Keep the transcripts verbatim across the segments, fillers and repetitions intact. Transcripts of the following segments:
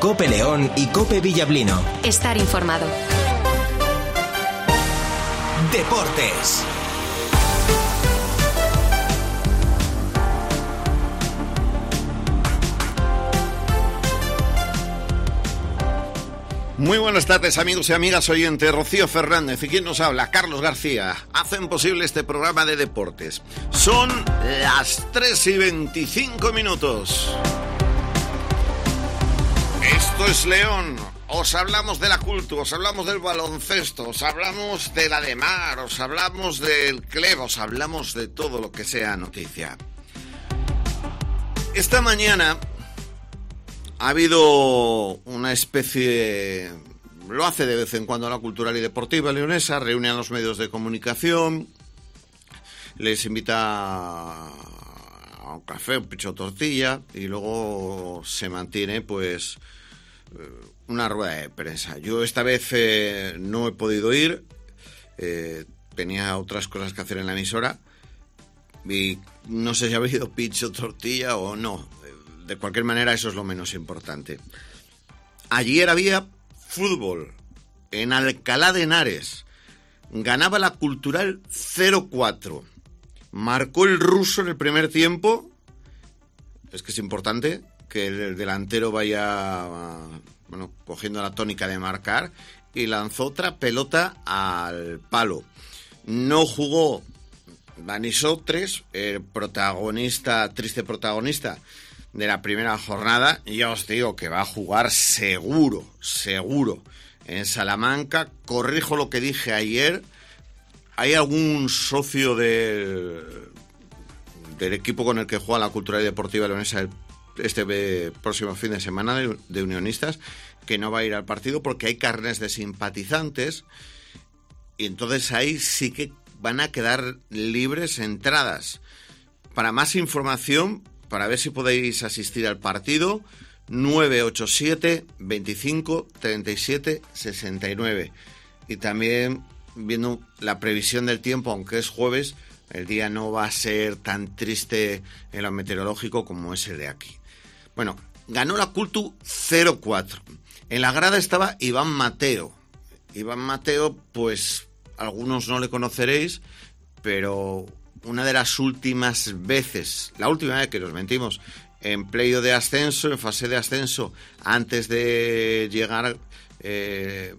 COPE León y COPE Villablino. Estar informado. Deportes. Muy buenas tardes, amigos y amigas oyentes. Rocío Fernández y quien nos habla, Carlos García, hacen posible este programa de deportes. Son las tres y veinticinco minutos. Esto es León. Os hablamos de la cultura, os hablamos del baloncesto, os hablamos de la de mar, os hablamos del club, os hablamos de todo lo que sea noticia. Esta mañana ha habido una especie, lo hace de vez en cuando la Cultural y Deportiva Leonesa, reúne a los medios de comunicación, les invita a un café, un picho tortilla y luego se mantiene pues una rueda de prensa. Yo esta vez eh, no he podido ir, eh, tenía otras cosas que hacer en la emisora y no sé si ha habido picho tortilla o no. De cualquier manera, eso es lo menos importante. Ayer había fútbol en Alcalá de Henares. Ganaba la Cultural cero cuatro. Marcó el ruso en el primer tiempo. Es que es importante que el delantero vaya, bueno, cogiendo la tónica de marcar. Y lanzó otra pelota al palo. No jugó Dani Sotres, el protagonista, triste protagonista de la primera jornada. Ya os digo que va a jugar seguro, seguro en Salamanca. Corrijo lo que dije ayer. ¿Hay algún socio del, del equipo con el que juega la Cultural y Deportiva Leonesa este próximo fin de semana de, de Unionistas que no va a ir al partido porque hay carnes de simpatizantes y entonces ahí sí que van a quedar libres entradas? Para más información, para ver si podéis asistir al partido, nueve ocho siete, veinticinco, treinta y siete, sesenta y nueve. Y también viendo la previsión del tiempo, aunque es jueves, el día no va a ser tan triste en lo meteorológico como es el de aquí. Bueno, ganó la Cultu cero cuatro. En la grada estaba Iván Mateo. Iván Mateo, pues algunos no le conoceréis, pero una de las últimas veces, la última vez que nos metimos en playo de ascenso, en fase de ascenso, antes de llegar, eh,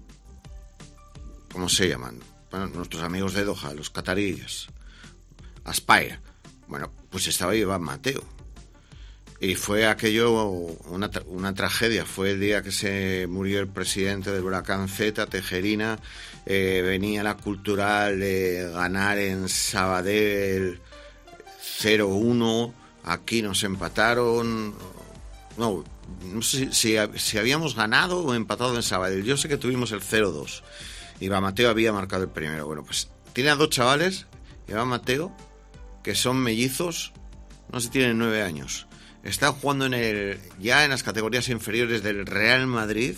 ¿cómo se llaman? Bueno, nuestros amigos de Doha, los cataríes, Aspire. Bueno, pues estaba Iván Mateo. Y fue aquello una, una tragedia. Fue el día que se murió el presidente del Huracán Z, Tejerina. Eh, venía la Cultural de ganar en Sabadell cero uno. Aquí nos empataron. No, no sé si, si, si habíamos ganado o empatado en Sabadell. Yo sé que tuvimos el cero dos. Iván Mateo había marcado el primero. Bueno, pues tiene a dos chavales, Iván Mateo, que son mellizos, no sé si tienen nueve años. Están jugando en el, ya en las categorías inferiores del Real Madrid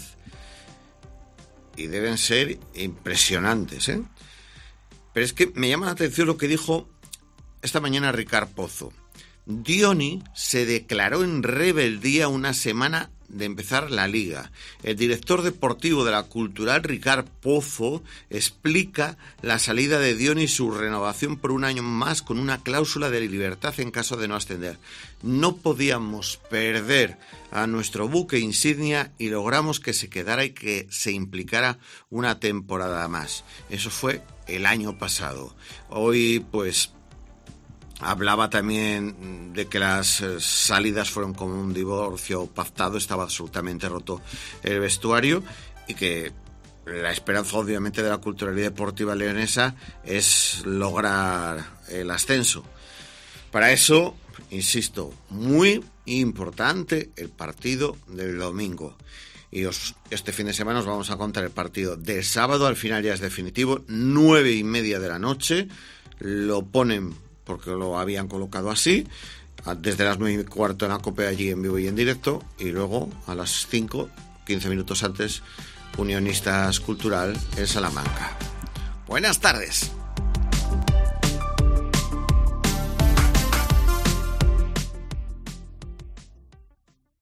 y deben ser impresionantes, ¿eh? Pero es que me llama la atención lo que dijo esta mañana Ricard Pozo. Dioni se declaró en rebeldía una semana de empezar la liga. El director deportivo de la Cultural, Ricard Pozo, explica la salida de Dioni y su renovación por un año más con una cláusula de libertad en caso de no ascender. No podíamos perder a nuestro buque insignia y logramos que se quedara y que se implicara una temporada más. Eso fue el año pasado. Hoy, pues, hablaba también de que las salidas fueron como un divorcio pactado, estaba absolutamente roto el vestuario y que la esperanza obviamente de la Cultural y Deportiva Leonesa es lograr el ascenso. Para eso, insisto, muy importante el partido del domingo. Y os, este fin de semana os vamos a contar el partido del sábado, al final ya es definitivo, nueve y media de la noche, lo ponen porque lo habían colocado así, desde las nueve y cuarto en la COPE allí en vivo y en directo, y luego a las cinco, quince minutos antes, Unionistas Cultural en Salamanca. Buenas tardes.